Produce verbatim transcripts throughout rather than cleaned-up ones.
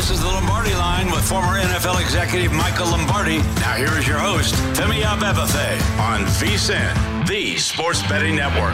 This is the Lombardi Line with former N F L executive Michael Lombardi. Now here is your host, Femi Abebefe, on V S I N, the Sports Betting Network.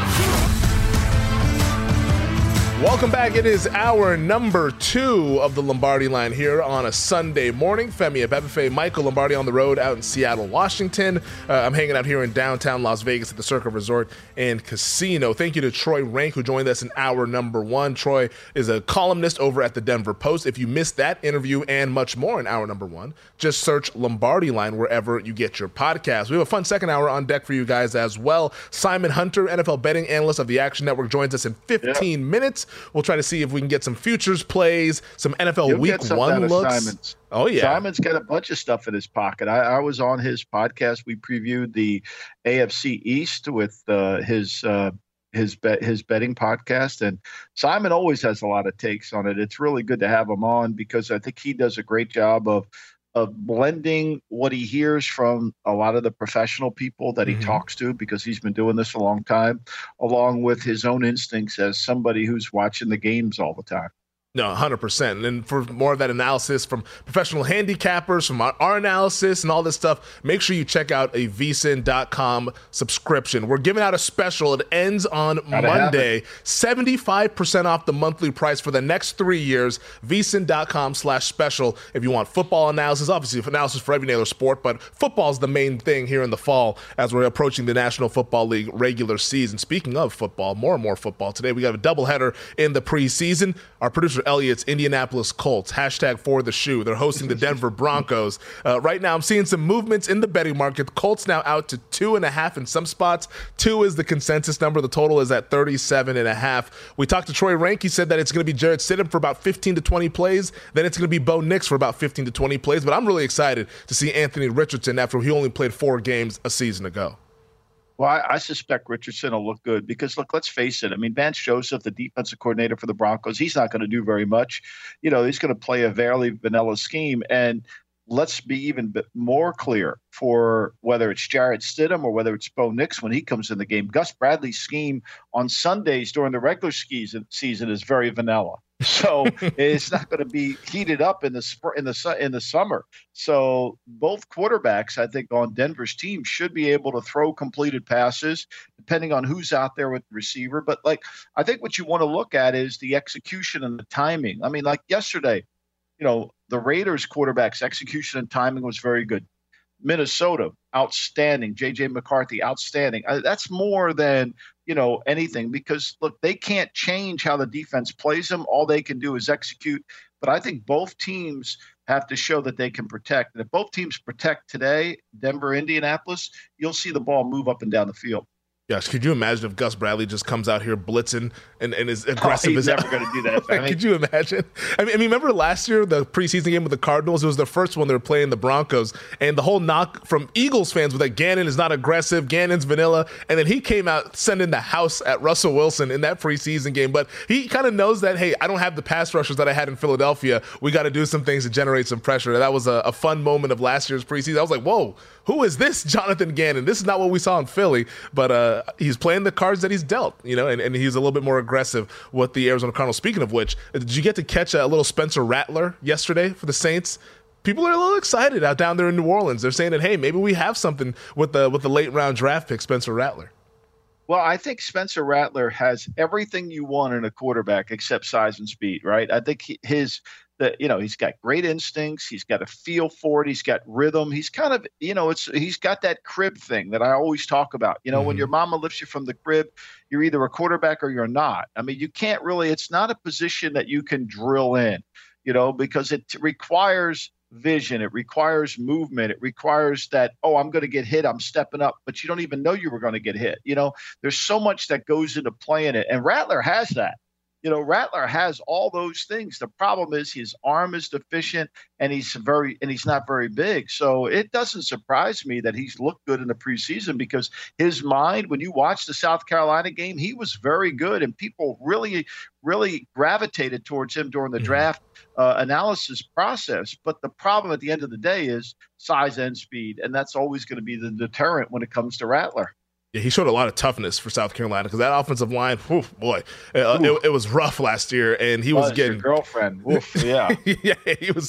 Welcome back. It is hour number two of the Lombardi Line here on a Sunday morning. Femi Abebefe, Michael Lombardi on the road out in Seattle, Washington. Uh, I'm hanging out here in downtown Las Vegas at the Circa Resort and Casino. Thank you to Troy Rank, who joined us in hour number one. Troy is a columnist over at the Denver Post. If you missed that interview and much more in hour number one, just search Lombardi Line wherever you get your podcasts. We have a fun second hour on deck for you guys as well. Simon Hunter, N F L betting analyst of the Action Network, joins us in fifteen yeah. minutes. We'll try to see if we can get some futures plays, some N F L You'll Week One looks. Simon's. Oh yeah, Simon's got a bunch of stuff in his pocket. I, I was on his podcast. We previewed the A F C East with uh, his uh, his bet his betting podcast, and Simon always has a lot of takes on it. It's really good to have him on because I think he does a great job of. of blending what he hears from a lot of the professional people that he mm-hmm. talks to, because he's been doing this a long time, along with his own instincts as somebody who's watching the games all the time. No, one hundred percent. And for more of that analysis from professional handicappers, from our, our analysis and all this stuff, make sure you check out a V S I N dot com subscription. We're giving out a special. It ends on Gotta Monday. seventy-five percent off the monthly price for the next three years. V S I N dot com slash special. If you want football analysis, obviously analysis for every other sport, but football is the main thing here in the fall as we're approaching the National Football League regular season. Speaking of football, more and more football today. We got a doubleheader in the preseason. Our producer Elliot's Indianapolis Colts, hashtag for the shoe. They're hosting the Denver Broncos. Uh, right now, I'm seeing some movements in the betting market. Colts now out to two and a half in some spots. Two is the consensus number. The total is at thirty-seven and a half. We talked to Troy Rank. He said that it's going to be Jarrett Stidham for about fifteen to twenty plays. Then it's going to be Bo Nix for about fifteen to twenty plays. But I'm really excited to see Anthony Richardson after he only played four games a season ago. Well, I, I suspect Richardson will look good because, look, let's face it. I mean, Vance Joseph, the defensive coordinator for the Broncos, he's not going to do very much. You know, he's going to play a fairly vanilla scheme. And let's be even bit more clear for whether it's Jarrett Stidham or whether it's Bo Nix when he comes in the game. Gus Bradley's scheme on Sundays during the regular season is very vanilla. So it's not going to be heated up in the spring, in the in the summer. So both quarterbacks, I think, on Denver's team should be able to throw completed passes, depending on who's out there with the receiver. But like, I think what you want to look at is the execution and the timing. I mean, like yesterday, you know, the Raiders quarterback's execution and timing was very good. Minnesota, outstanding. J J McCarthy, outstanding. Uh, that's more than, you know, anything because, look, they can't change how the defense plays them. All they can do is execute. But I think both teams have to show that they can protect. And if both teams protect today, Denver, Indianapolis, you'll see the ball move up and down the field. Yes, could you imagine if Gus Bradley just comes out here blitzing and, and is aggressive? Oh, he's as never going to do that. I mean, could you imagine? I mean, I mean, remember last year, the preseason game with the Cardinals? It was the first one they were playing the Broncos. And the whole knock from Eagles fans was that Gannon is not aggressive, Gannon's vanilla. And then he came out sending the house at Russell Wilson in that preseason game. But he kind of knows that, hey, I don't have the pass rushers that I had in Philadelphia. We got to do some things to generate some pressure. That was a, a fun moment of last year's preseason. I was like, whoa, who is this Jonathan Gannon? This is not what we saw in Philly. But uh, he's playing the cards that he's dealt, you know, and, and he's a little bit more aggressive with the Arizona Cardinals. Speaking of which, did you get to catch a little Spencer Rattler yesterday for the Saints? People are a little excited out down there in New Orleans. They're saying that, hey, maybe we have something with the with the late round draft pick, Spencer Rattler. Well, I think Spencer Rattler has everything you want in a quarterback except size and speed, right? I think he, his that, you know, he's got great instincts. He's got a feel for it. He's got rhythm. He's kind of, you know, it's, he's got that crib thing that I always talk about. You know, mm-hmm. when your mama lifts you from the crib, you're either a quarterback or you're not. I mean, you can't really, it's not a position that you can drill in, you know, because it requires vision. It requires movement. It requires that, oh, I'm going to get hit. I'm stepping up, but you don't even know you were going to get hit. You know, there's so much that goes into playing it. And Rattler has that. You know, Rattler has all those things. The problem is his arm is deficient and he's very and he's not very big. So it doesn't surprise me that he's looked good in the preseason because his mind, when you watch the South Carolina game, he was very good and people really, really gravitated towards him during the mm-hmm. draft uh, analysis process. But the problem at the end of the day is size and speed, and that's always going to be the deterrent when it comes to Rattler. Yeah, he showed a lot of toughness for South Carolina because that offensive line, whew, boy, uh, it, it was rough last year, and he was, was getting your girlfriend. Oof, yeah, yeah, he was.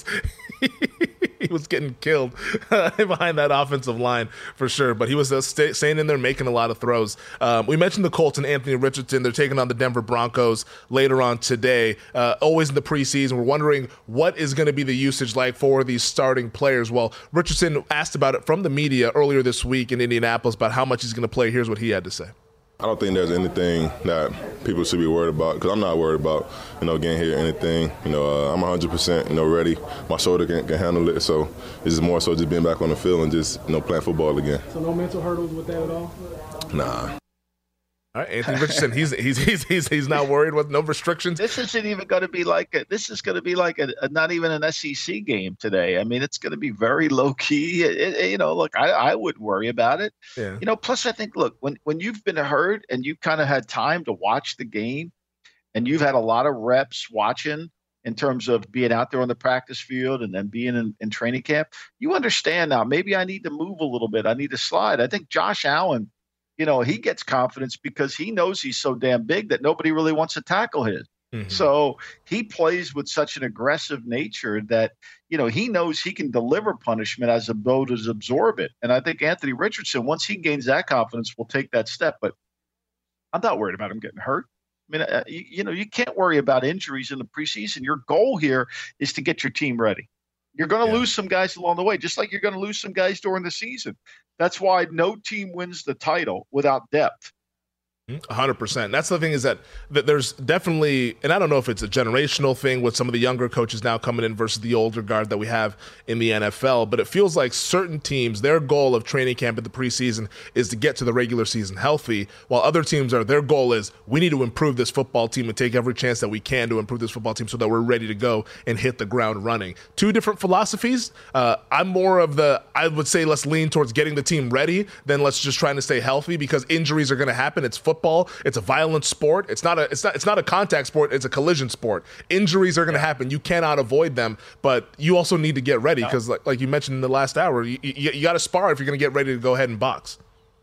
He was getting killed uh, behind that offensive line for sure, but he was uh, stay, staying in there making a lot of throws. Um, we mentioned the Colts and Anthony Richardson. They're taking on the Denver Broncos later on today, uh, always in the preseason. We're wondering what is going to be the usage like for these starting players. Well, Richardson asked about it from the media earlier this week in Indianapolis about how much he's going to play. Here's what he had to say. I don't think there's anything that people should be worried about because I'm not worried about, you know, getting hit or anything. You know, uh, I'm one hundred percent, you know, ready. My shoulder can, can handle it. So it's just more so just being back on the field and just, you know, playing football again. So no mental hurdles with that at all? Nah. All right, Anthony Richardson, he's he's he's he's he's not worried with no restrictions. This isn't even going to be like a, this is going to be like a, a not even an S E C game today. I mean, it's going to be very low key. It, it, you know, look, I, I wouldn't worry about it. Yeah. You know, plus I think, look, when when you've been hurt and you've kind of had time to watch the game, and you've had a lot of reps watching in terms of being out there on the practice field and then being in, in training camp, you understand now. Maybe I need to move a little bit. I need to slide. I think Josh Allen, you know, he gets confidence because he knows he's so damn big that nobody really wants to tackle his. Mm-hmm. So he plays with such an aggressive nature that, you know, he knows he can deliver punishment as opposed to absorb it. And I think Anthony Richardson, once he gains that confidence, will take that step. But I'm not worried about him getting hurt. I mean, uh, you, you know, you can't worry about injuries in the preseason. Your goal here is to get your team ready. You're going to yeah. lose some guys along the way, just like you're going to lose some guys during the season. That's why no team wins the title without depth. one hundred percent. That's the thing is that, that there's definitely, and I don't know if it's a generational thing with some of the younger coaches now coming in versus the older guard that we have in the N F L, but it feels like certain teams, their goal of training camp in the preseason is to get to the regular season healthy, while other teams are, their goal is we need to improve this football team and take every chance that we can to improve this football team so that we're ready to go and hit the ground running. Two different philosophies. Uh, I'm more of the, I would say let's lean towards getting the team ready than let's just trying to stay healthy because injuries are going to happen. It's football. Football, it's a violent sport. It's not a it's not it's not a contact sport, it's a collision sport. Injuries are going to happen. You cannot avoid them, but you also need to get ready because like, like you mentioned in the last hour, you, you, you got to spar if you're going to get ready to go ahead and box.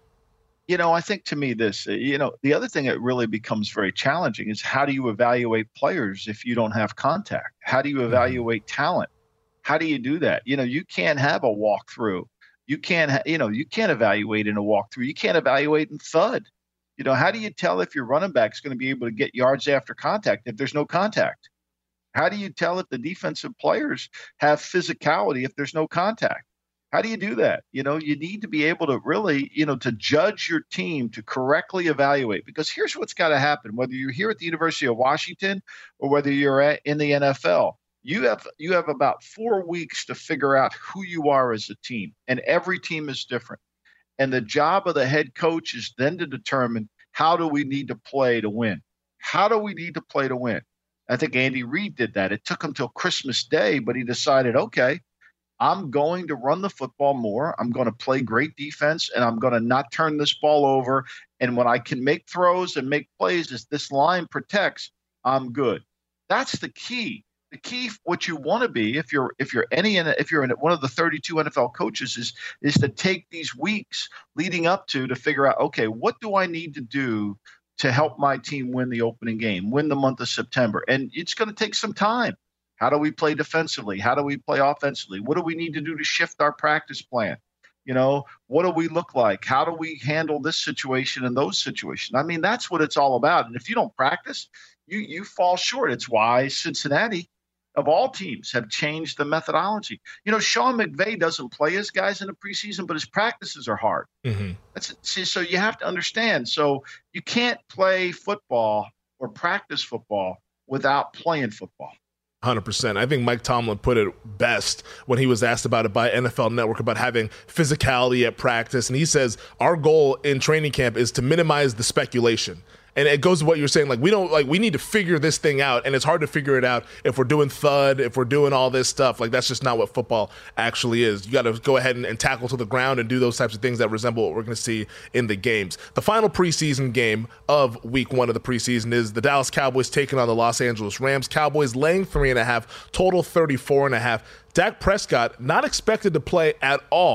You know, I think to me this, you know, the other thing that really becomes very challenging is how do you evaluate players if you don't have contact? How do you evaluate mm-hmm. talent? How do you do that? You know, you can't have a walkthrough. You can't, ha- you know, you can't evaluate in a walkthrough. You can't evaluate in thud. You know, how do you tell if your running back is going to be able to get yards after contact if there's no contact? How do you tell if the defensive players have physicality if there's no contact? How do you do that? You know, you need to be able to really, you know, to judge your team, to correctly evaluate, because here's what's got to happen, whether you're here at the University of Washington or whether you're at, in the N F L, you have you have about four weeks to figure out who you are as a team, and every team is different. And the job of the head coach is then to determine how do we need to play to win? How do we need to play to win? I think Andy Reid did that. It took him till Christmas Day, but he decided, okay, I'm going to run the football more. I'm going to play great defense, and I'm going to not turn this ball over. And when I can make throws and make plays as this line protects, I'm good. That's the key. The key, what you want to be, if you're if you're any if you're in one of the thirty-two N F L coaches, is is to take these weeks leading up to to figure out, okay, what do I need to do to help my team win the opening game, win the month of September? And it's going to take some time. How do we play defensively? How do we play offensively? What do we need to do to shift our practice plan? You know, what do we look like? How do we handle this situation and those situations? I mean, that's what it's all about. And if you don't practice, you you fall short. It's why Cincinnati, of all teams, have changed the methodology. You know, Sean McVay doesn't play his guys in the preseason, but his practices are hard. Mm-hmm. That's see, so you have to understand. So you can't play football or practice football without playing football. one hundred percent. I think Mike Tomlin put it best when he was asked about it by N F L Network about having physicality at practice. And he says, our goal in training camp is to minimize the speculation. And it goes to what you're saying, like we don't like we need to figure this thing out, and it's hard to figure it out if we're doing thud, if we're doing all this stuff. Like that's just not what football actually is. You got to go ahead and, and tackle to the ground and do those types of things that resemble what we're going to see in the games. The final preseason game of week one of the preseason is the Dallas Cowboys taking on the Los Angeles Rams. Cowboys laying three and a half, total thirty-four and a half. Dak Prescott not expected to play at all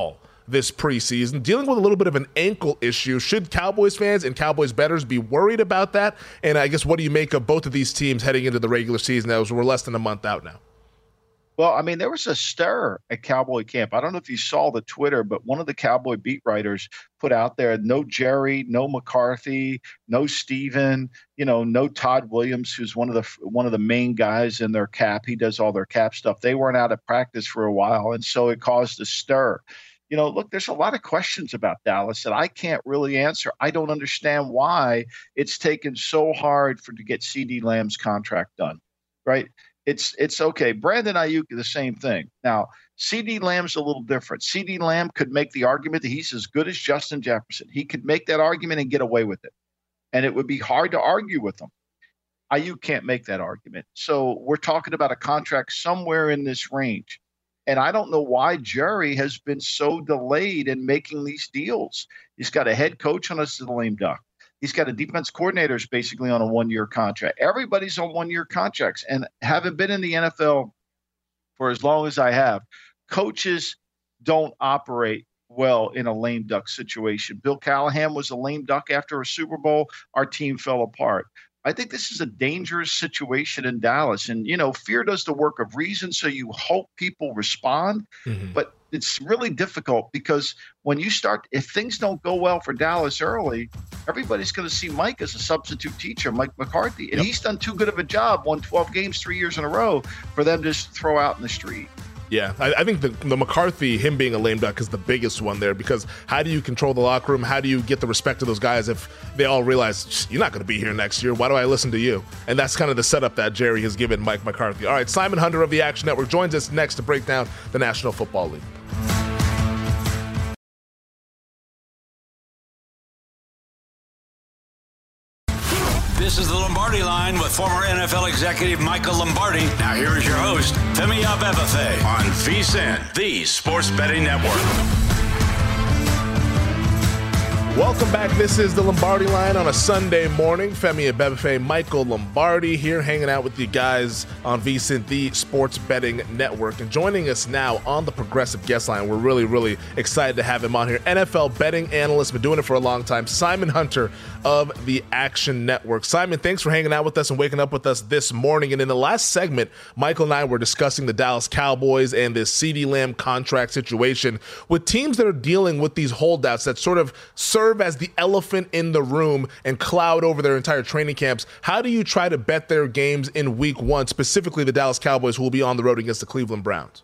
this preseason, dealing with a little bit of an ankle issue. Should Cowboys fans and Cowboys bettors be worried about that? And I guess, what do you make of both of these teams heading into the regular season as we're less than a month out now? Well, I mean, there was a stir at Cowboy camp. I don't know if you saw the Twitter, but one of the Cowboy beat writers put out there, no Jerry, no McCarthy, no Steven, you know, no Todd Williams, who's one of the one of the main guys in their cap. He does all their cap stuff. They weren't out of practice for a while, and so it caused a stir. You know, look, there's a lot of questions about Dallas that I can't really answer. I don't understand why it's taken so hard for to get CeeDee Lamb's contract done, right? It's it's okay. Brandon Ayuk, the same thing. Now, CeeDee Lamb's a little different. CeeDee Lamb could make the argument that he's as good as Justin Jefferson. He could make that argument and get away with it. And it would be hard to argue with him. Ayuk can't make that argument. So we're talking about a contract somewhere in this range. And I don't know why Jerry has been so delayed in making these deals. He's got a head coach on a lame duck. He's got a defense coordinator who's basically on a one-year contract. Everybody's on one-year contracts. And having been in the N F L for as long as I have, coaches don't operate well in a lame duck situation. Bill Callahan was a lame duck after a Super Bowl. Our team fell apart. I think this is a dangerous situation in Dallas. And, you know, fear does the work of reason, so you hope people respond. Mm-hmm. But it's really difficult because when you start, if things don't go well for Dallas early, everybody's going to see Mike as a substitute teacher, Mike McCarthy. And yep. he's done too good of a job, won twelve games three years in a row, for them to just throw out in the street. Yeah, I, I think the, the McCarthy, him being a lame duck, is the biggest one there, because how do you control the locker room? How do you get the respect of those guys if they all realize, you're not going to be here next year? Why do I listen to you? And that's kind of the setup that Jerry has given Mike McCarthy. All right, Simon Hunter of the Action Network joins us next to break down the National Football League. This is the Lombardi Line with former N F L executive Michael Lombardi. Now here is your host, Femi Abebefe, on V S I N, the Sports Betting Network. Welcome back. This is the Lombardi Line on a Sunday morning. Femi Abebefe, Michael Lombardi here hanging out with you guys on V S I N, the Sports Betting Network. And joining us now on the Progressive Guest Line, we're really, really excited to have him on here. N F L betting analyst, been doing it for a long time, Simon Hunter of the Action Network. Simon, thanks for hanging out with us and waking up with us this morning. And in the last segment, Michael and I were discussing the Dallas Cowboys and this CeeDee Lamb contract situation with teams that are dealing with these holdouts that sort of serve as the elephant in the room and cloud over their entire training camps. How do you try to bet their games in week one, specifically the Dallas Cowboys, who will be on the road against the Cleveland Browns?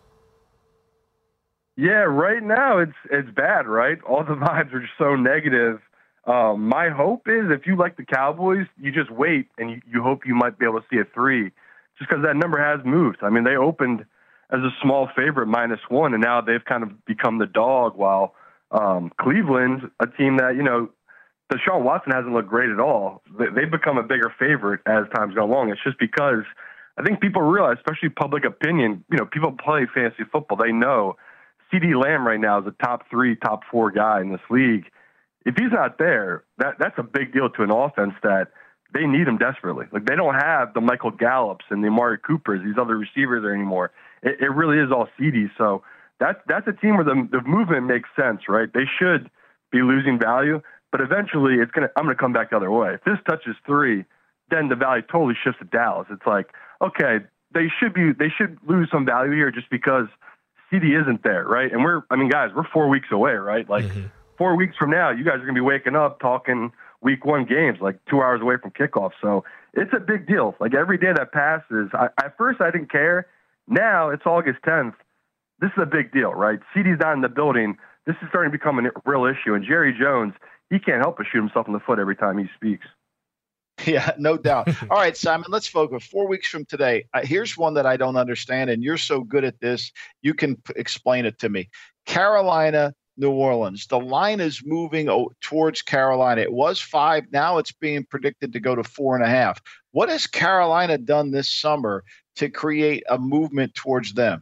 Yeah, right now it's it's bad, right? All the vibes are just so negative. Um, my hope is if you like the Cowboys, you just wait and you, you hope you might be able to see a three, just because that number has moved. I mean, they opened as a small favorite, minus one, and now they've kind of become the dog, while um, Cleveland, a team that, you know, Deshaun Watson hasn't looked great at all. They, they've become a bigger favorite as time's gone along. It's just because I think people realize, especially public opinion, you know, people play fantasy football. They know CeeDee Lamb right now is a top three, top four guy in this league. If he's not there, that that's a big deal to an offense that they need him desperately. Like, they don't have the Michael Gallups and the Amari Coopers, these other receivers there anymore. It, it really is all CeeDee. So that's that's a team where the the movement makes sense, right? They should be losing value, but eventually it's gonna. I'm gonna come back the other way. If this touches three, then the value totally shifts to Dallas. It's like, okay, they should be they should lose some value here just because CeeDee isn't there, right? And we're, I mean, guys, we're four weeks away, right? Like. Mm-hmm. Four weeks from now, you guys are going to be waking up talking week one games, like two hours away from kickoff. So it's a big deal. Like, every day that passes, I, at first I didn't care. Now it's August tenth. This is a big deal, right? CeeDee's not in the building. This is starting to become a real issue. And Jerry Jones, he can't help but shoot himself in the foot every time he speaks. Yeah, no doubt. All right, Simon, let's focus. Four weeks from today, uh, here's one that I don't understand, and you're so good at this, you can p- explain it to me. Carolina, New Orleans. The line is moving towards Carolina. It was five. Now it's being predicted to go to four and a half. What has Carolina done this summer to create a movement towards them?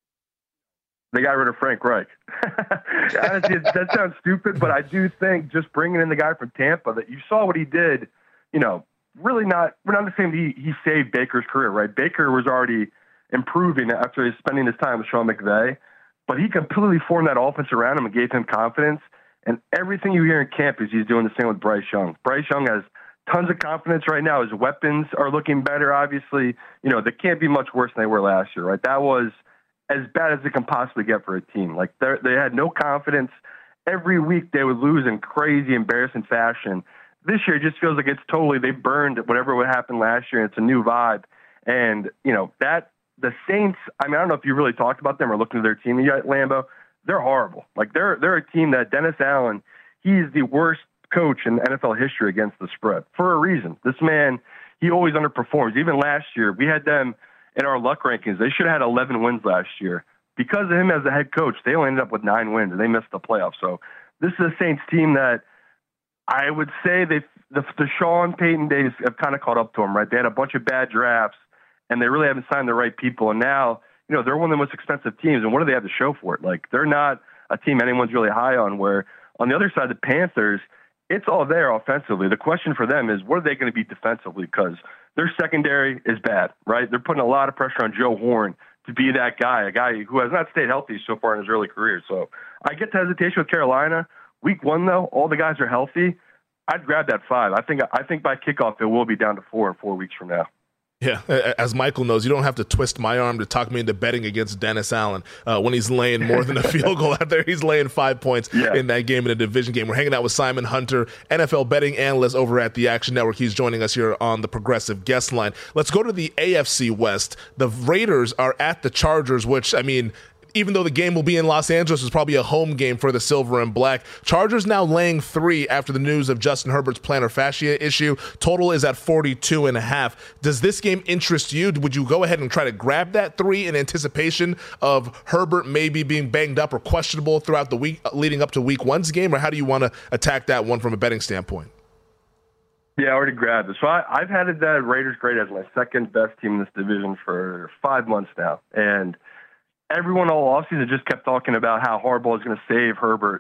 They got rid of Frank Reich. Honestly, that sounds stupid, but I do think just bringing in the guy from Tampa, that you saw what he did, you know, really not, we're not the same. He, he saved Baker's career, right? Baker was already improving after spending his time with Sean McVay. but he completely formed that offense around him and gave him confidence. And everything you hear in camp is he's doing the same with Bryce Young. Bryce Young has tons of confidence right now. His weapons are looking better, obviously. You know, they can't be much worse than they were last year, right? That was as bad as it can possibly get for a team. Like, they had no confidence. Every week they would lose in crazy, embarrassing fashion. This year it just feels like it's totally, they burned whatever would happen last year. It's a new vibe. And, you know, that the Saints, I mean, I don't know if you really talked about them or looked into their team yet, Lambo. They're horrible. Like, they're they're a team that Dennis Allen, he's the worst coach in N F L history against the spread for a reason. This man, he always underperforms. Even last year, we had them in our luck rankings. They should have had eleven wins last year. Because of him as the head coach, they only ended up with nine wins, and they missed the playoffs. So this is a Saints team that I would say they the, the Sean Payton days have kind of caught up to them, right? They had a bunch of bad drafts, and they really haven't signed the right people. And now, you know, they're one of the most expensive teams, and what do they have to show for it? Like, they're not a team anyone's really high on, where on the other side, the Panthers, it's all there offensively. The question for them is, what are they going to be defensively? Because their secondary is bad, right? They're putting a lot of pressure on Joe Horn to be that guy, a guy who has not stayed healthy so far in his early career. So I get the hesitation with Carolina. Week one, though, all the guys are healthy. I'd grab that five. I think I think by kickoff, it will be down to four in four weeks from now. Yeah, as Michael knows, you don't have to twist my arm to talk me into betting against Dennis Allen uh, when he's laying more than a field goal out there. He's laying five points yeah. in that game, in a division game. We're hanging out with Simon Hunter, N F L betting analyst over at the Action Network. He's joining us here on the Progressive Guest Line. Let's go to the A F C West. The Raiders are at the Chargers, which, I mean, even though the game will be in Los Angeles, it's probably a home game for the Silver and Black. Chargers now laying three after the news of Justin Herbert's plantar fascia issue. Total is at forty-two and a half. Does this game interest you? Would you go ahead and try to grab that three in anticipation of Herbert maybe being banged up or questionable throughout the week leading up to week one's game? Or how do you want to attack that one from a betting standpoint? Yeah, I already grabbed it. So I, I've had it that Raiders grade as my second best team in this division for five months now. And everyone all offseason just kept talking about how Harbaugh is going to save Herbert.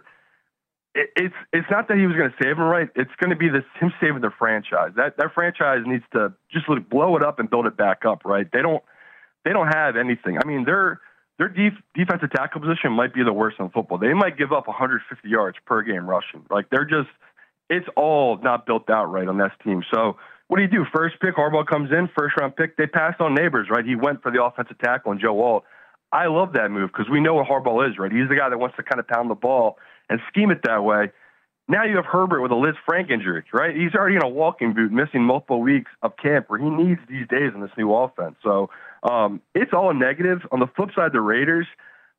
It, it's it's not that he was going to save him, right? It's going to be this him saving the franchise. That that franchise needs to just like blow it up and build it back up, right? They don't they don't have anything. I mean, their their def, defensive tackle position might be the worst in football. They might give up one hundred fifty yards per game rushing. Like, they're just it's all not built out right on this team. So what do you do? First pick, Harbaugh comes in, first round pick. They passed on Neighbors, right? He went for the offensive tackle and Joe Alt. I love that move because we know what Harbaugh is, right? He's the guy that wants to kind of pound the ball and scheme it that way. Now you have Herbert with a Liz Frank injury, right? He's already in a walking boot, missing multiple weeks of camp where he needs these days in this new offense. So um, it's all a negative. On the flip side, the Raiders,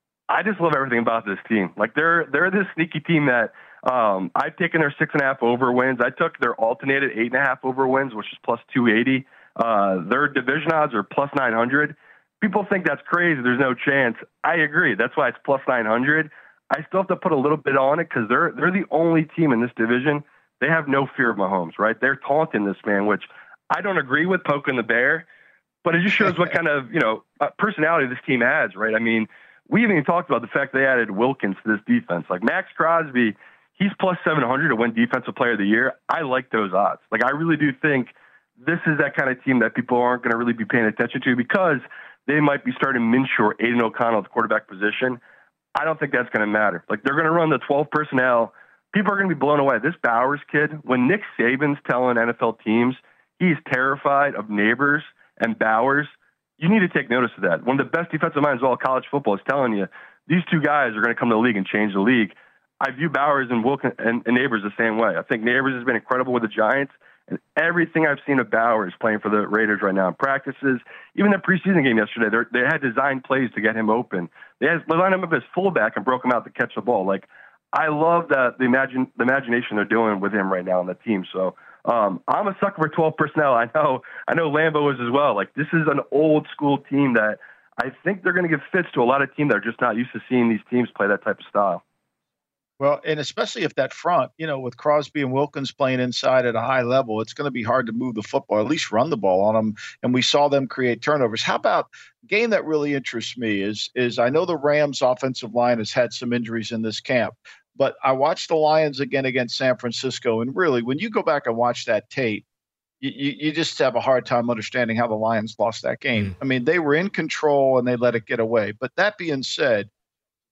I just love everything about this team. Like, they're they're this sneaky team that um, I've taken their six and a half over wins. I took their alternated eight and a half over wins, which is plus two eighty. Uh, their division odds are plus nine hundred. People think that's crazy. There's no chance. I agree. That's why it's plus nine hundred. I still have to put a little bit on it because they're they're the only team in this division. They have no fear of Mahomes, right? They're taunting this man, which I don't agree with, poking the bear, but it just shows what kind of, you know, uh, personality this team has, right? I mean, we even talked about the fact they added Wilkins to this defense. Like, Max Crosby, he's plus seven hundred to win Defensive Player of the Year. I like those odds. Like, I really do think this is that kind of team that people aren't going to really be paying attention to because they might be starting Minshew or Aiden O'Connell at the quarterback position. I don't think that's going to matter. Like, they're going to run the twelve personnel. People are going to be blown away. This Bowers kid, when Nick Saban's telling N F L teams he's terrified of Neighbors and Bowers, you need to take notice of that. One of the best defensive minds of all college football is telling you these two guys are going to come to the league and change the league. I view Bowers and Wilkins and, and Neighbors the same way. I think Neighbors has been incredible with the Giants. And everything I've seen of Bowers playing for the Raiders right now in practices, even the preseason game yesterday, they had designed plays to get him open. They, had, they lined him up as fullback and broke him out to catch the ball. Like, I love that the imagine the imagination they're doing with him right now on the team. So um, I'm a sucker for twelve personnel. I know I know Lambo is as well. Like, this is an old school team that I think they're going to give fits to a lot of teams that are just not used to seeing these teams play that type of style. Well, and especially if that front, you know, with Crosby and Wilkins playing inside at a high level, it's going to be hard to move the football, at least run the ball on them. And we saw them create turnovers. How about a game that really interests me is, is I know the Rams offensive line has had some injuries in this camp, but I watched the Lions again against San Francisco. And really, when you go back and watch that tape, you, you, you just have a hard time understanding how the Lions lost that game. Mm. I mean, they were in control and they let it get away. But that being said,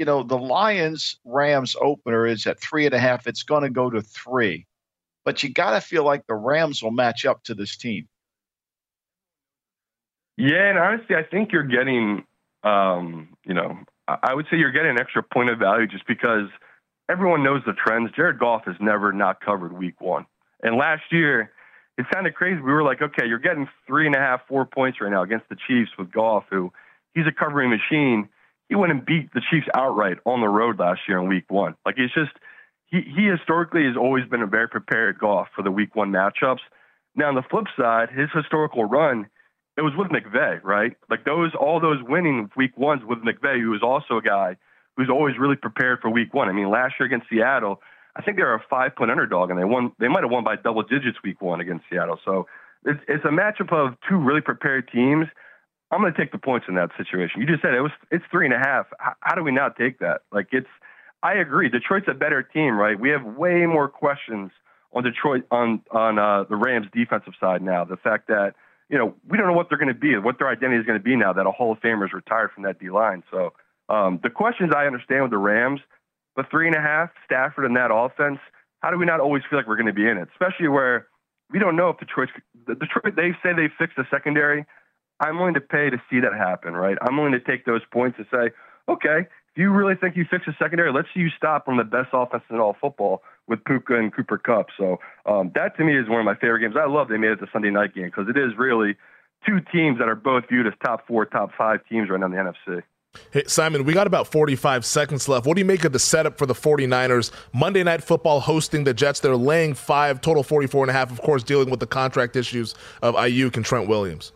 you know, the Lions-Rams opener is at three and a half. It's going to go to three. But you got to feel like the Rams will match up to this team. Yeah, and honestly, I think you're getting, um, you know, I would say you're getting an extra point of value just because everyone knows the trends. Jared Goff has never not covered week one. And last year, it sounded crazy. We were like, okay, you're getting three and a half, four points right now against the Chiefs with Goff, who he's a covering machine. He went and beat the Chiefs outright on the road last year in week one. Like, it's just, he, he historically has always been a very prepared Goff for the week one matchups. Now, on the flip side, his historical run, it was with McVay, right? Like those, all those winning week ones with McVay, who was also a guy who's always really prepared for week one. I mean, last year against Seattle, I think they were a five-point underdog, and they won. They might have won by double digits week one against Seattle. So it's, it's a matchup of two really prepared teams. I'm going to take the points in that situation. You just said it was. It's three and a half. How, how do we not take that? Like it's. I agree. Detroit's a better team, right? We have way more questions on Detroit on on uh, the Rams' defensive side now. The fact that you know we don't know what they're going to be, what their identity is going to be now that a Hall of Famer is retired from that D line. So um, the questions I understand with the Rams. But three and a half, Stafford and that offense, how do we not always feel like we're going to be in it? Especially where we don't know if Detroit, Detroit they say they fixed the secondary. I'm willing to pay to see that happen, right? I'm willing to take those points and say, okay, if you really think you fixed the secondary, let's see you stop on the best offense in all football with Puka and Cooper Kupp. So um, that to me is one of my favorite games. I love they made it the Sunday night game because it is really two teams that are both viewed as top four, top five teams right now in the N F C. Hey, Simon, we got about forty-five seconds left. What do you make of the setup for the 49ers? Monday Night Football hosting the Jets. They're laying five, total forty-four and a half, of course, dealing with the contract issues of Ayuk and Trent Williams.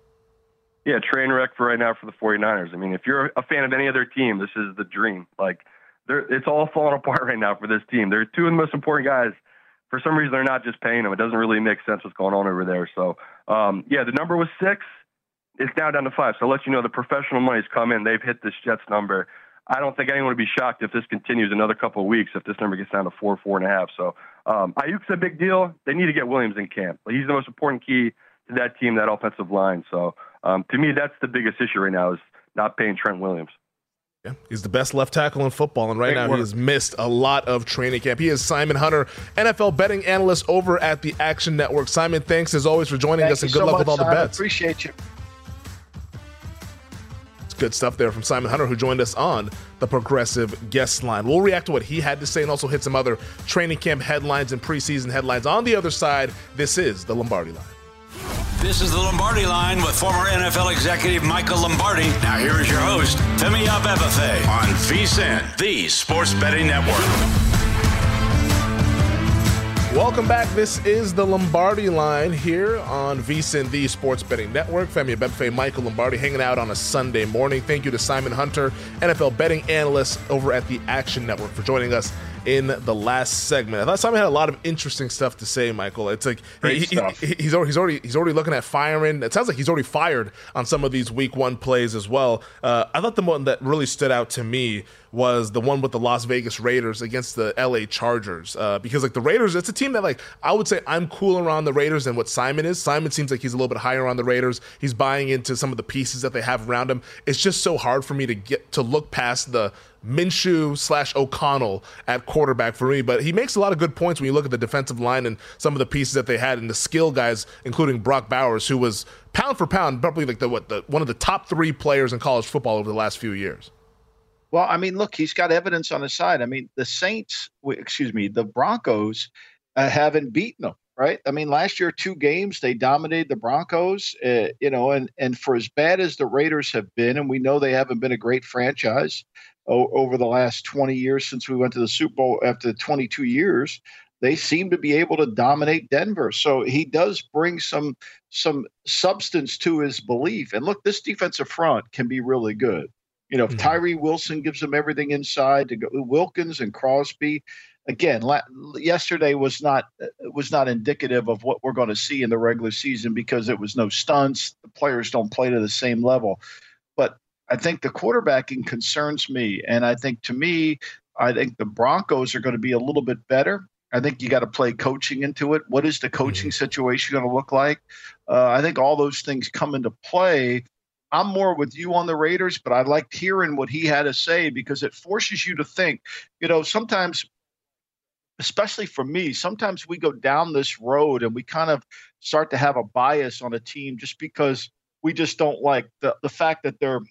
Yeah, train wreck for right now for the 49ers. I mean, if you're a fan of any other team, this is the dream. Like, it's all falling apart right now for this team. They're two of the most important guys. For some reason, they're not just paying them. It doesn't really make sense what's going on over there. So, um, yeah, the number was six. It's now down to five. So I'll let you know the professional money's come in. They've hit this Jets number. I don't think anyone would be shocked if this continues another couple of weeks, if this number gets down to four, four and a half. So um, Ayuk's a big deal. They need to get Williams in camp. He's the most important key to that team, that offensive line. So um, to me, that's the biggest issue right now is not paying Trent Williams. Yeah, he's the best left tackle in football, and right Great now work. He has missed a lot of training camp. He is Simon Hunter, N F L betting analyst over at the Action Network. Simon, thanks as always for joining Thank us, and good good luck much, with all the Simon. bets. Appreciate you. Good stuff there from Simon Hunter, who joined us on the Progressive Guest Line. We'll react to what he had to say and also hit some other training camp headlines and preseason headlines. On the other side, this is the Lombardi Line. This is the Lombardi Line with former N F L executive Michael Lombardi. Now here is your host, Femi Abebefe, on VSiN, the Sports Betting Network. Welcome back. This is the Lombardi Line here on VSiN, the Sports Betting Network. Femi Abebefe, Michael Lombardi hanging out on a Sunday morning. Thank you to Simon Hunter, N F L betting analyst over at the Action Network, for joining us in the last segment. I thought Simon had a lot of interesting stuff to say, Michael. It's like he, he, he, he's already he's already he's already looking at firing. It sounds like he's already fired on some of these week one plays as well. Uh, I thought the one that really stood out to me was the one with the Las Vegas Raiders against the L A Chargers, uh, because like the Raiders, it's a team that like I would say I'm cooler on the Raiders than what Simon is. Simon seems like he's a little bit higher on the Raiders. He's buying into some of the pieces that they have around him. It's just so hard for me to get to look past the Minshew slash O'Connell at quarterback for me, but he makes a lot of good points when you look at the defensive line and some of the pieces that they had and the skill guys, including Brock Bowers, who was pound for pound probably like the what the one of the top three players in college football over the last few years. Well, I mean, look, he's got evidence on his side. I mean, the Saints, excuse me, the Broncos uh, haven't beaten them, right? I mean, last year, two games, they dominated the Broncos, uh, you know, and, and for as bad as the Raiders have been, and we know they haven't been a great franchise o- over the last twenty years since we went to the Super Bowl after twenty-two years, they seem to be able to dominate Denver. So he does bring some some substance to his belief. And look, this defensive front can be really good. You know, if Tyree Wilson gives them everything inside to go, Wilkins and Crosby, again, la- yesterday was not was not indicative of what we're going to see in the regular season because it was no stunts. The players don't play to the same level. But I think the quarterbacking concerns me. And I think to me, I think the Broncos are going to be a little bit better. I think you got to play coaching into it. What is the coaching situation going to look like? Uh, I think all those things come into play. I'm more with you on the Raiders, but I liked hearing what he had to say because it forces you to think. You know, sometimes, especially for me, sometimes we go down this road and we kind of start to have a bias on a team just because we just don't like the, the fact that they're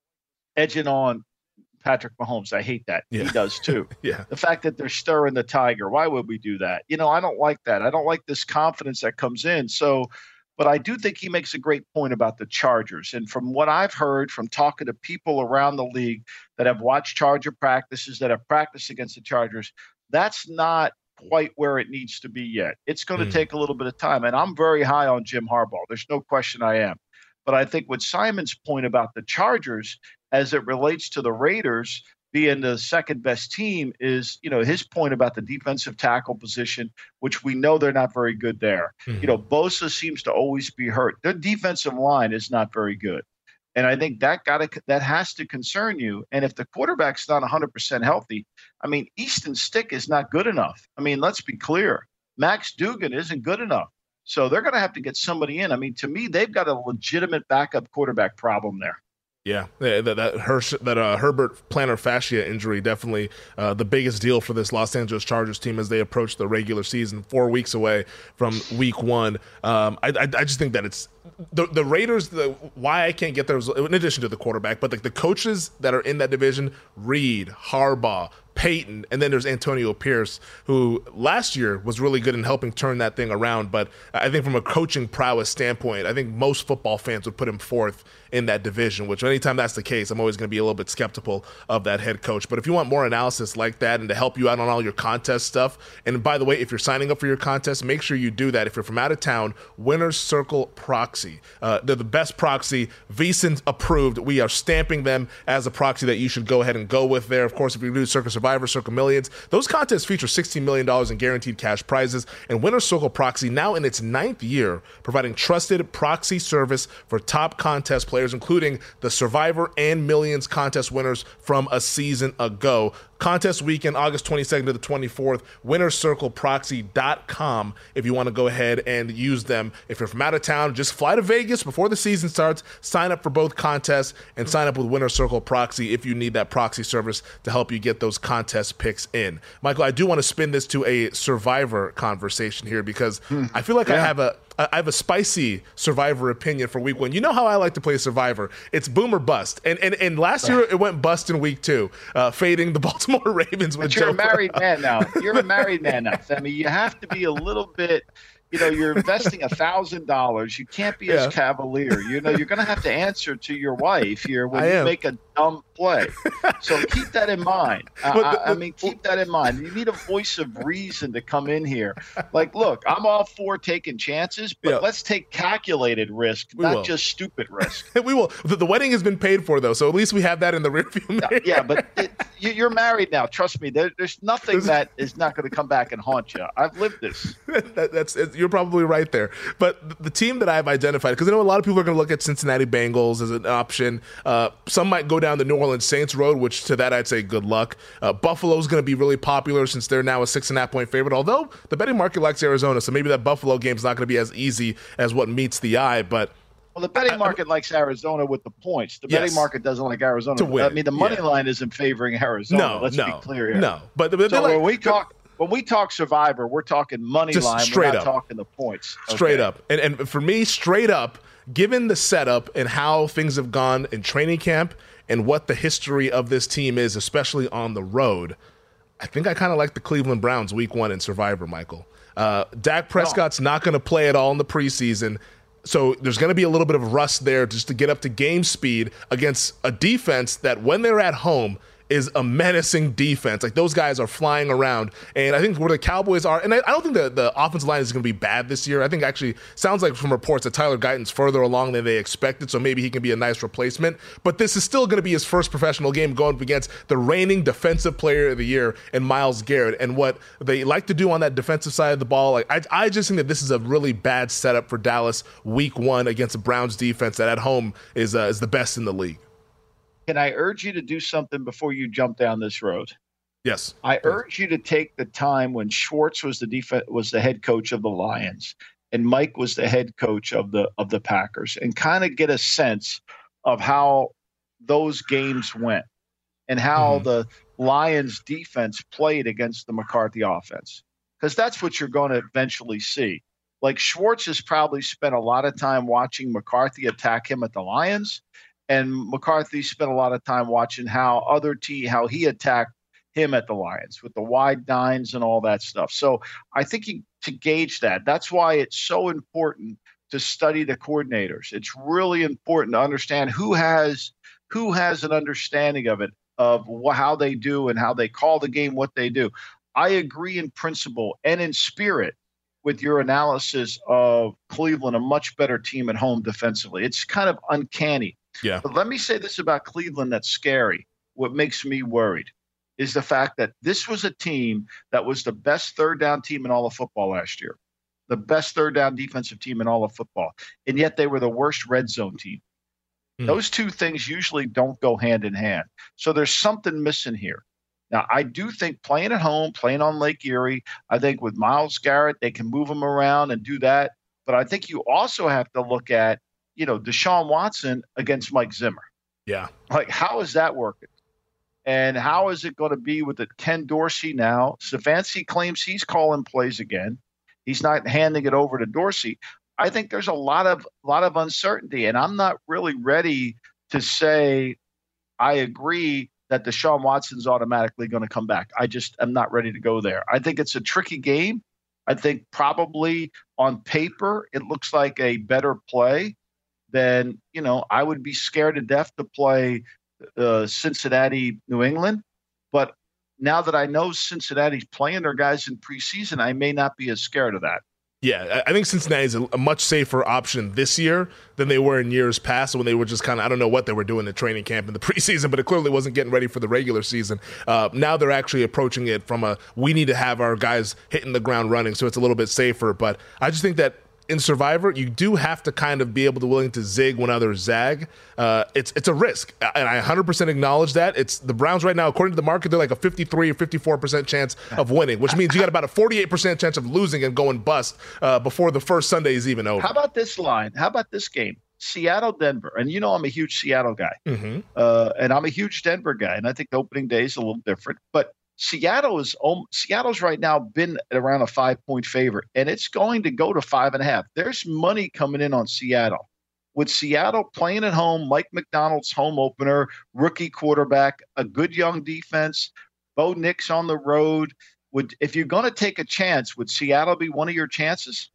edging on Patrick Mahomes. I hate that. Yeah. He does too. Yeah. The fact that they're stirring the tiger. Why would we do that? You know, I don't like that. I don't like this confidence that comes in. So, but I do think he makes a great point about the Chargers. And from what I've heard from talking to people around the league that have watched Charger practices, that have practiced against the Chargers, that's not quite where it needs to be yet. It's going to mm. take a little bit of time. And I'm very high on Jim Harbaugh. There's no question I am. But I think what Simon's point about the Chargers as it relates to the Raiders being the second best team is, you know, his point about the defensive tackle position, which we know they're not very good there. Mm-hmm. You know, Bosa seems to always be hurt. Their defensive line is not very good. And I think that got to, that has to concern you. And if the quarterback's not one hundred percent healthy, I mean, Easton Stick is not good enough. I mean, let's be clear. Max Dugan isn't good enough. So they're going to have to get somebody in. I mean, to me, they've got a legitimate backup quarterback problem there. Yeah, that that, Hersh, that uh, Herbert plantar fascia injury definitely uh, the biggest deal for this Los Angeles Chargers team as they approach the regular season, four weeks away from week one. Um, I, I I just think that it's the the Raiders. The why I can't get there is in addition to the quarterback, but like the coaches that are in that division: Reed, Harbaugh, Peyton, and then there's Antonio Pierce, who last year was really good in helping turn that thing around. But I think from a coaching prowess standpoint, I think most football fans would put him fourth in that division, which anytime that's the case, I'm always going to be a little bit skeptical of that head coach. But if you want more analysis like that and to help you out on all your contest stuff, and by the way, if you're signing up for your contest, make sure you do that. If you're from out of town, Winner's Circle Proxy. Uh, they're the best proxy. VSiN approved. We are stamping them as a proxy that you should go ahead and go with there. Of course, if you do Circa Survivor, Circa Millions, those contests feature sixteen million dollars in guaranteed cash prizes. And Winner's Circle Proxy, now in its ninth year, providing trusted proxy service for top contest players, including the Survivor and Millions contest winners from a season ago. Contest weekend, August twenty-second to the twenty-fourth, winner circle proxy dot com if you want to go ahead and use them. If you're from out of town, just fly to Vegas before the season starts, sign up for both contests, and sign up with Winner Circle Proxy if you need that proxy service to help you get those contest picks in. Michael, I do want to spin this to a Survivor conversation here because hmm. I feel like yeah. I have a I have a spicy Survivor opinion for week one. You know how I like to play Survivor. It's boom or bust. And and, and last year it went bust in week two, uh, fading the Baltimore Ravens. With but you're Joe a married man now. You're a married man now, Femi. You have to be a little bit, you know, you're investing a thousand dollars. You can't be yeah. as cavalier. You know, you're going to have to answer to your wife here when I you am. make a dumb play. So keep that in mind. I, but, but, I, I mean, keep that in mind. You need a voice of reason to come in here. Like, look, I'm all for taking chances, but yeah. let's take calculated risk, we not will. just stupid risk. we will. The, the wedding has been paid for, though, so at least we have that in the rearview mirror. Yeah, but it, you, you're married now. Trust me. There, there's nothing that is not going to come back and haunt you. I've lived this. that, that's You're probably right there. But the team that I've identified, because I know a lot of people are going to look at Cincinnati Bengals as an option. Uh, some might go down the New Orleans Saints road, which to that I'd say good luck. Uh, Buffalo's going to be really popular since they're now a six and a half point favorite, although the betting market likes Arizona, so maybe that Buffalo game's not going to be as easy as what meets the eye. But well, the betting market I, likes Arizona with the points. The betting yes, market doesn't like Arizona to win. I mean, the money yeah. line isn't favoring Arizona. No, Let's no, be clear here. No, but, but so like, when we talk. When we talk Survivor, we're talking money just line. Straight we're not up. talking the points. Straight okay. up. And and for me, straight up, given the setup and how things have gone in training camp and what the history of this team is, especially on the road, I think I kind of like the Cleveland Browns week one in Survivor, Michael. Uh, Dak Prescott's no. not going to play at all in the preseason. So there's going to be a little bit of rust there just to get up to game speed against a defense that when they're at home is a menacing defense. Like, those guys are flying around. And I think where the Cowboys are, and I, I don't think the, the offensive line is going to be bad this year. I think actually sounds like from reports that Tyler Guyton's further along than they expected, so maybe he can be a nice replacement. But this is still going to be his first professional game going up against the reigning defensive player of the year in Myles Garrett. And what they like to do on that defensive side of the ball, like I, I just think that this is a really bad setup for Dallas week one against the Browns defense that at home is uh, is the best in the league. Can I urge you to do something before you jump down this road? Yes. I urge you to take the time when Schwartz was the def- was the head coach of the Lions and Mike was the head coach of the of the Packers and kind of get a sense of how those games went and how Mm-hmm. the Lions defense played against the McCarthy offense, because that's what you're going to eventually see. Like Schwartz has probably spent a lot of time watching McCarthy attack him at the Lions, and McCarthy spent a lot of time watching how other team, how he attacked him at the Lions with the wide nines and all that stuff. So I think he, to gauge that, that's why it's so important to study the coordinators. It's really important to understand who has who has an understanding of it, of wh- how they do and how they call the game, what they do. I agree in principle and in spirit with your analysis of Cleveland, a much better team at home defensively. It's kind of uncanny. Yeah. But let me say this about Cleveland that's scary. What makes me worried is the fact that this was a team that was the best third down team in all of football last year, the best third down defensive team in all of football, and yet they were the worst red zone team. Mm. Those two things usually don't go hand in hand. So there's something missing here. Now, I do think playing at home, playing on Lake Erie, I think with Myles Garrett, they can move him around and do that. But I think you also have to look at, you know, Deshaun Watson against Mike Zimmer. Yeah. Like, how is that working? And how is it going to be with the Ken Dorsey now? Stefanski claims he's calling plays again. He's not handing it over to Dorsey. I think there's a lot of lot of uncertainty, and I'm not really ready to say I agree that Deshaun Watson's automatically going to come back. I just am not ready to go there. I think it's a tricky game. I think probably on paper it looks like a better play than, you know, I would be scared to death to play uh, Cincinnati, New England. But now that I know Cincinnati's playing their guys in preseason, I may not be as scared of that. Yeah, I think Cincinnati is a, a much safer option this year than they were in years past when they were just kind of, I don't know what they were doing in training camp in the preseason, but it clearly wasn't getting ready for the regular season. Uh, now they're actually approaching it from a, we need to have our guys hitting the ground running, so it's a little bit safer. But I just think that in Survivor, you do have to kind of be able to willing to zig when others zag. Uh, it's it's a risk, and I one hundred percent acknowledge that. It's the Browns right now, according to the market, they're like a fifty-three or fifty-four percent chance of winning, which means you got about a forty-eight percent chance of losing and going bust uh, before the first Sunday is even over. How about this line? How about this game? Seattle, Denver. And you know I'm a huge Seattle guy, mm-hmm. uh, and I'm a huge Denver guy, and I think the opening day is a little different. But Seattle is um, Seattle's right now been around a five-point favorite, and it's going to go to five and a half. There's money coming in on Seattle. With Seattle playing at home, Mike McDonald's home opener, rookie quarterback, a good young defense, Bo Nix on the road. Would if you're going to take a chance, would Seattle be one of your chances?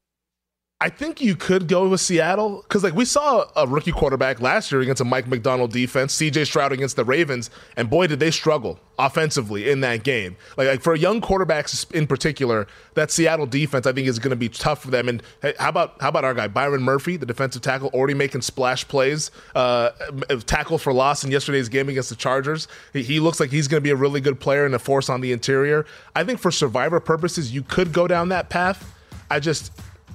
I think you could go with Seattle because, like, we saw a rookie quarterback last year against a Mike McDonald defense, C J Stroud against the Ravens, and boy, did they struggle offensively in that game. Like, like for a young quarterbacks in particular, that Seattle defense I think is going to be tough for them. And hey, how about how about our guy Byron Murphy, the defensive tackle, already making splash plays, uh, tackle for loss in yesterday's game against the Chargers. He, he looks like he's going to be a really good player and a force on the interior. I think for Survivor purposes, you could go down that path. I just.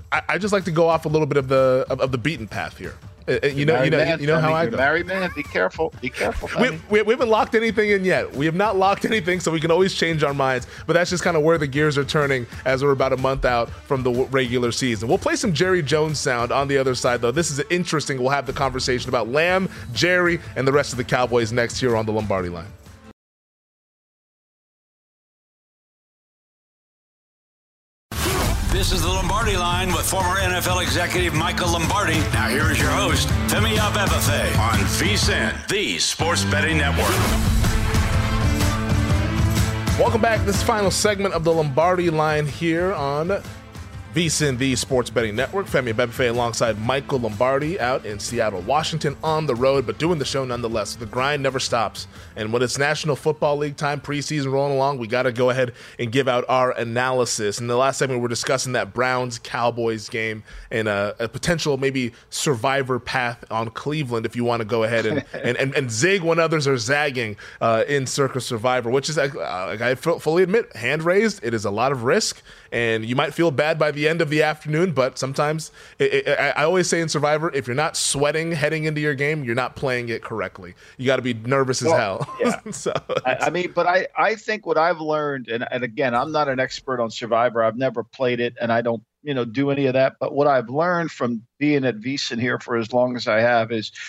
I just like to go off a little bit of the of, of the beaten path here. Uh, you know, you know, man, you know how I you're go. Married man, be careful, be careful. We, we, we haven't locked anything in yet. We have not locked anything, so we can always change our minds. But that's just kind of where the gears are turning as we're about a month out from the regular season. We'll play some Jerry Jones sound on the other side, though. This is interesting. We'll have the conversation about Lamb, Jerry, and the rest of the Cowboys next here on the Lombardi Line. This is the Lombardi Line with former N F L executive Michael Lombardi. Now here is your host, Femi Abebefe, on VSiN, the Sports Betting Network. Welcome back to this final segment of the Lombardi Line here on VSiN, the Sports Betting Network. Femi Abebefe alongside Michael Lombardi out in Seattle, Washington, on the road, but doing the show nonetheless. The grind never stops. And when it's National Football League time, preseason rolling along, we got to go ahead and give out our analysis. In the last segment, we were discussing that Browns-Cowboys game and a, a potential maybe survivor path on Cleveland if you want to go ahead and, and, and, and zig when others are zagging uh, in Circus Survivor, which is, uh, like I fully admit, hand raised. It is a lot of risk, and you might feel bad by the end of the afternoon, but sometimes it, it, I, I always say in Survivor, if you're not sweating heading into your game, you're not playing it correctly. You got to be nervous as well, hell. Yeah. so, I, I mean, but I, I think what I've learned, and, and again, I'm not an expert on Survivor. I've never played it, and I don't, you know, do any of that. But what I've learned from being at VSiN here for as long as I have is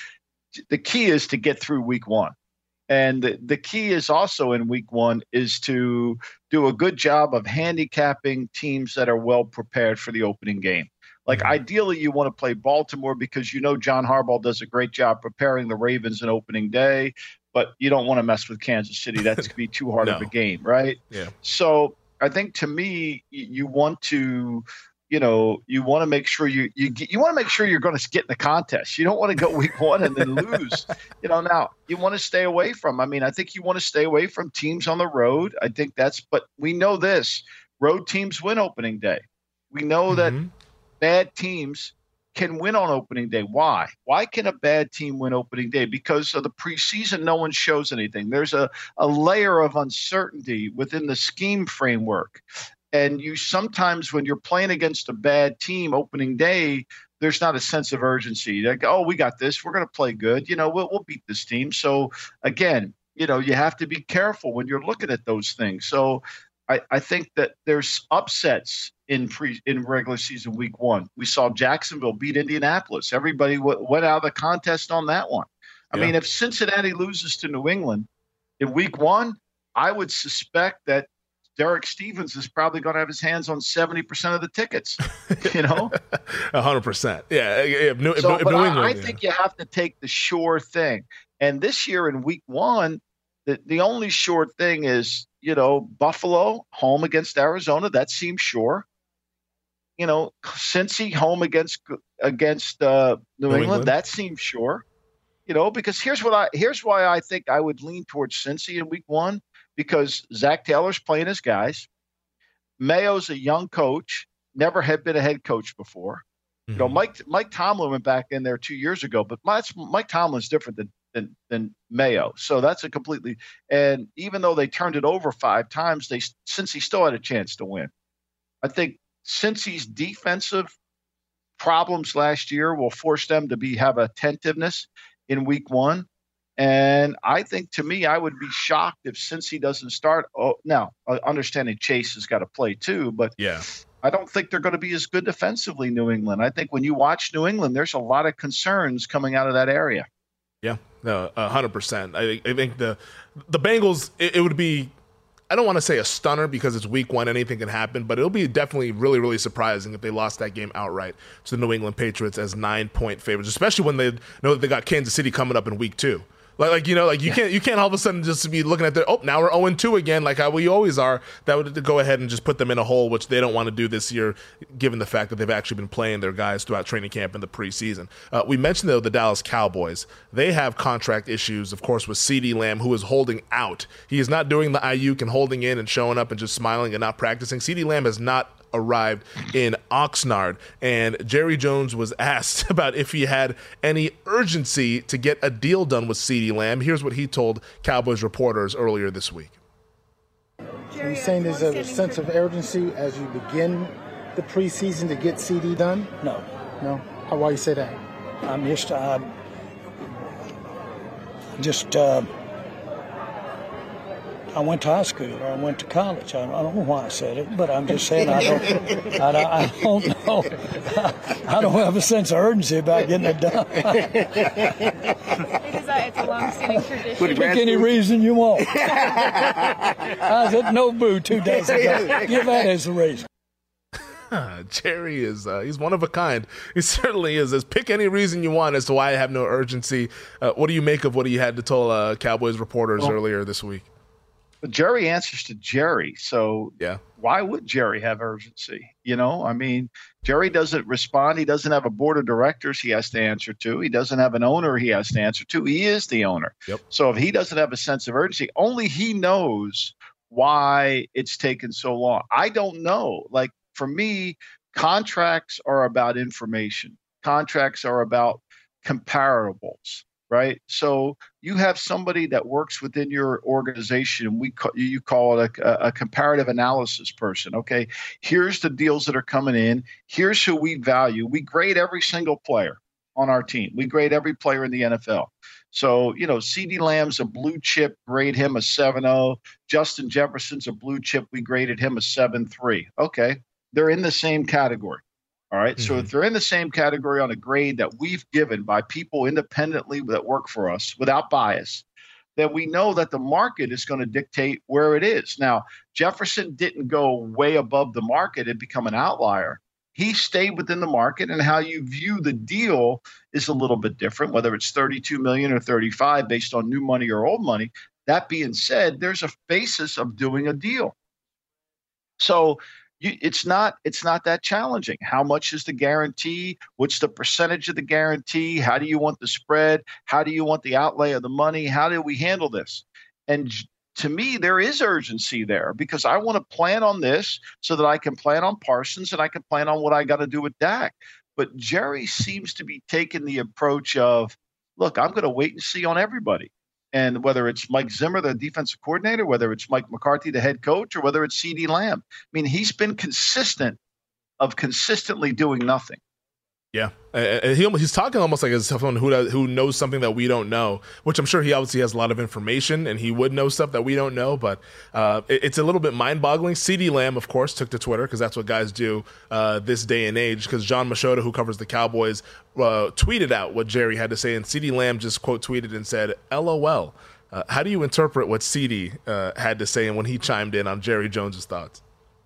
the key is to get through week one. And the, the key is also in week one is to do a good job of handicapping teams that are well prepared for the opening game. Like mm-hmm. ideally you want to play Baltimore because you know John Harbaugh does a great job preparing the Ravens in opening day, but you don't want to mess with Kansas City. That's going to be too hard no. of a game, right? Yeah. So I think to me, you want to – you know, you want to make sure you you you want to make sure you're going to get in the contest. You don't want to go week one and then lose. You know, now you want to stay away from. I mean, I think you want to stay away from teams on the road. I think that's. But we know this: road teams win opening day. We know that mm-hmm. bad teams can win on opening day. Why? Why can a bad team win opening day? Because of the preseason, no one shows anything. There's a a layer of uncertainty within the scheme framework. And you sometimes, when you're playing against a bad team opening day, there's not a sense of urgency. Like, oh, we got this. We're going to play good. You know, we'll, we'll beat this team. So, again, you know, you have to be careful when you're looking at those things. So I, I think that there's upsets in pre in regular season week one. We saw Jacksonville beat Indianapolis. Everybody w- went out of the contest on that one. I yeah. mean, if Cincinnati loses to New England in week one, I would suspect that Derek Stevens is probably going to have his hands on seventy percent of the tickets, you know? one hundred percent. Yeah. If New, so, if but New I, England, I yeah. think you have to take the sure thing. And this year in week one, the, the only sure thing is, you know, Buffalo home against Arizona. That seems sure. You know, Cincy home against against uh, New, New England. England. That seems sure. You know, because here's what I here's why I think I would lean towards Cincy in week one. Because Zach Taylor's playing his guys. Mayo's a young coach, never had been a head coach before. Mm-hmm. You know, Mike Mike Tomlin went back in there two years ago, but Mike, Mike Tomlin's different than, than than Mayo. So that's a completely – and even though they turned it over five times, they Cincy still had a chance to win. I think Cincy's defensive problems last year will force them to be have attentiveness in week one. And I think, to me, I would be shocked if Cincy doesn't start. Oh, now, understanding Chase has got to play too, but yeah, I don't think they're going to be as good defensively, New England. I think when you watch New England, there's a lot of concerns coming out of that area. Yeah, no, one hundred percent. I, I think the the Bengals, it, it would be, I don't want to say a stunner because it's week one, anything can happen, but it'll be definitely really, really surprising if they lost that game outright to the New England Patriots as nine-point favorites, especially when they know that they got Kansas City coming up in week two. Like, like you know, like you yeah. can't you can't all of a sudden just be looking at the, oh, now we're oh and two again, like how we always are. That would go ahead and just put them in a hole, which they don't want to do this year, given the fact that they've actually been playing their guys throughout training camp in the preseason. Uh, we mentioned, though, the Dallas Cowboys. They have contract issues, of course, with CeeDee Lamb, who is holding out. He is not doing the Ayuk and holding in and showing up and just smiling and not practicing. CeeDee Lamb has not arrived in Oxnard, and Jerry Jones was asked about if he had any urgency to get a deal done with CeeDee Lamb. Here's what he told Cowboys reporters earlier this week. Are you saying there's a sense of urgency as you begin the preseason to get C D done? No. No? How, why you say that? I'm just, uh, just, uh, I went to high school or I went to college. I, I don't know why I said it, but I'm just saying I don't, I, I don't know. I don't have a sense of urgency about getting it done. Because it's a long-standing tradition. Pick any reason you want. I was at Nobu two days ago. Give that as a reason. Jerry is uh, he's one of a kind. He certainly is. As pick any reason you want as to why I have no urgency. Uh, what do you make of what he had to tell uh, Cowboys reporters well, earlier this week? But Jerry answers to Jerry, so yeah. Why would Jerry have urgency? You know, I mean, Jerry doesn't respond. He doesn't have a board of directors he has to answer to. He doesn't have an owner he has to answer to. He is the owner. Yep. So if he doesn't have a sense of urgency, only he knows why it's taken so long. I don't know. Like, for me, contracts are about information. Contracts are about comparables. Right. So you have somebody that works within your organization, and we call, you call it a, a comparative analysis person. OK, here's the deals that are coming in. Here's who we value. We grade every single player on our team. We grade every player in the N F L. So, you know, CeeDee Lamb's a blue chip, grade him a seven oh. Justin Jefferson's a blue chip. We graded him a seven three. OK, they're in the same category. All right. Mm-hmm. So if they're in the same category on a grade that we've given by people independently that work for us without bias, then we know that the market is going to dictate where it is. Now, Jefferson didn't go way above the market and become an outlier. He stayed within the market, and how you view the deal is a little bit different, whether it's thirty-two million dollars or thirty-five based on new money or old money. That being said, there's a basis of doing a deal. So you, it's not it's not that challenging. How much is the guarantee? What's the percentage of the guarantee? How do you want the spread? How do you want the outlay of the money? How do we handle this? And to me, there is urgency there because I want to plan on this so that I can plan on Parsons and I can plan on what I got to do with Dak. But Jerry seems to be taking the approach of, look, I'm going to wait and see on everybody. And whether it's Mike Zimmer, the defensive coordinator, whether it's Mike McCarthy, the head coach, or whether it's CeeDee Lamb. I mean, he's been consistent of consistently doing nothing. Yeah, and he he's talking almost like as someone who does, who knows something that we don't know, which I'm sure he obviously has a lot of information and he would know stuff that we don't know. But uh, it, it's a little bit mind-boggling. CeeDee Lamb, of course, took to Twitter because that's what guys do uh, this day and age. Because John Machota, who covers the Cowboys, uh, tweeted out what Jerry had to say, and CeeDee Lamb just quote tweeted and said, "L O L." Uh, how do you interpret what CeeDee uh, had to say and when he chimed in on Jerry Jones's thoughts?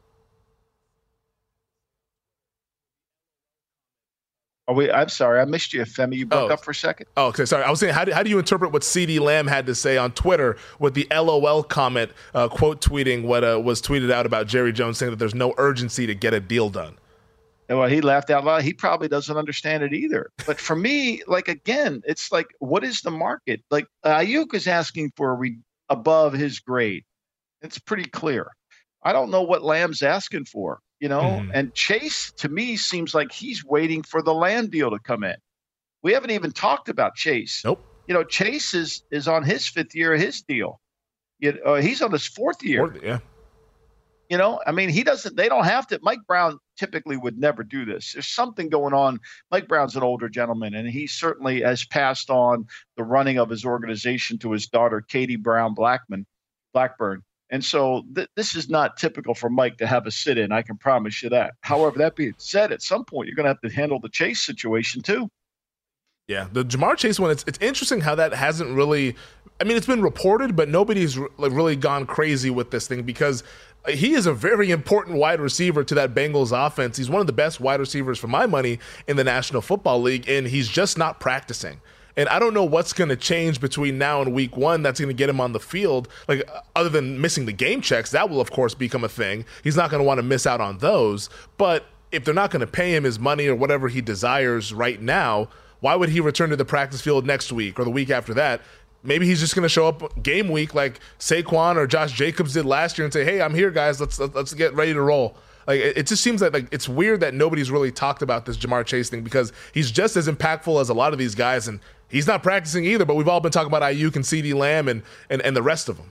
Are we, I'm sorry, I missed you, Femi. You broke oh. up for a second. Oh, okay, sorry. I was saying, how do, how do you interpret what CeeDee Lamb had to say on Twitter with the L O L comment, uh, quote tweeting what uh, was tweeted out about Jerry Jones saying that there's no urgency to get a deal done? And well, he laughed out loud. He probably doesn't understand it either. But for me, like, again, it's like, what is the market? Like, Ayuk is asking for a re- above his grade. It's pretty clear. I don't know what Lamb's asking for. You know, mm-hmm. and Chase, to me, seems like he's waiting for the land deal to come in. We haven't even talked about Chase. Nope. You know, Chase is is on his fifth year of his deal. You, uh, he's on his fourth year. Fourth, yeah. You know, I mean, he doesn't, they don't have to. Mike Brown typically would never do this. There's something going on. Mike Brown's an older gentleman, and he certainly has passed on the running of his organization to his daughter, Katie Brown Blackman, Blackburn. And so th- this is not typical for Mike to have a sit-in. I can promise you that. However, that being said, at some point, you're going to have to handle the Chase situation too. Yeah, the Ja'Marr Chase one, it's it's interesting how that hasn't really – I mean, it's been reported, but nobody's re- like really gone crazy with this thing because he is a very important wide receiver to that Bengals offense. He's one of the best wide receivers for my money in the National Football League, and he's just not practicing. And I don't know what's going to change between now and week one that's going to get him on the field. Like, other than missing the game checks, that will, of course, become a thing. He's not going to want to miss out on those. But if they're not going to pay him his money or whatever he desires right now, why would he return to the practice field next week or the week after that? Maybe he's just going to show up game week like Saquon or Josh Jacobs did last year and say, hey, I'm here, guys. Let's let's get ready to roll. Like, it just seems like, like it's weird that nobody's really talked about this Ja'Marr Chase thing because he's just as impactful as a lot of these guys, and he's not practicing either, but we've all been talking about Ayuk and CeeDee Lamb and, and, and the rest of them.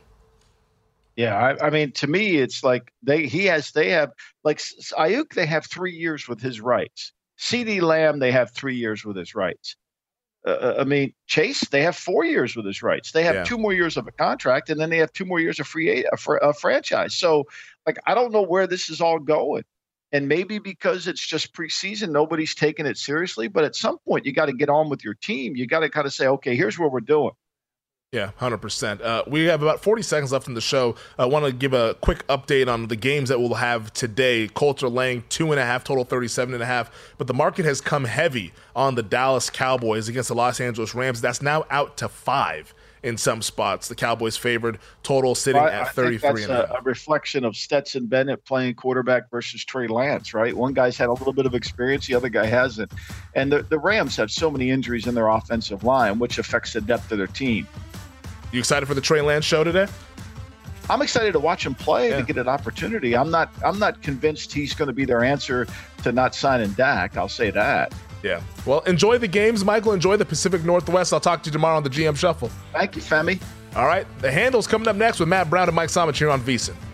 Yeah, I, I mean, to me, it's like they he has they have like Ayuk, they have three years with his rights. CeeDee Lamb, they have three years with his rights. Uh, I mean, Chase, they have four years with his rights. They have yeah. two more years of a contract, and then they have two more years of free a, a franchise. So, like, I don't know where this is all going. And maybe because it's just preseason, nobody's taking it seriously. But at some point, you got to get on with your team. You got to kind of say, okay, here's what we're doing. Yeah, one hundred percent. Uh, we have about forty seconds left in the show. I want to give a quick update on the games that we'll have today. Colts are laying two and a half, total thirty-seven and a half. But the market has come heavy on the Dallas Cowboys against the Los Angeles Rams. That's now out to five in some spots. The Cowboys favored, total sitting well, at thirty-three and a half. That's a, a reflection of Stetson Bennett playing quarterback versus Trey Lance, right? One guy's had a little bit of experience, the other guy hasn't. And the, the Rams have so many injuries in their offensive line, which affects the depth of their team. You excited for the Trey Lance show today? I'm excited to watch him play yeah. to get an opportunity. I'm not I'm not convinced he's going to be their answer to not signing Dak. I'll say that. Yeah. Well, enjoy the games, Michael. Enjoy the Pacific Northwest. I'll talk to you tomorrow on the G M Shuffle. Thank you, Femi. All right. The Handle's coming up next with Matt Brown and Mike Somich here on VSiN.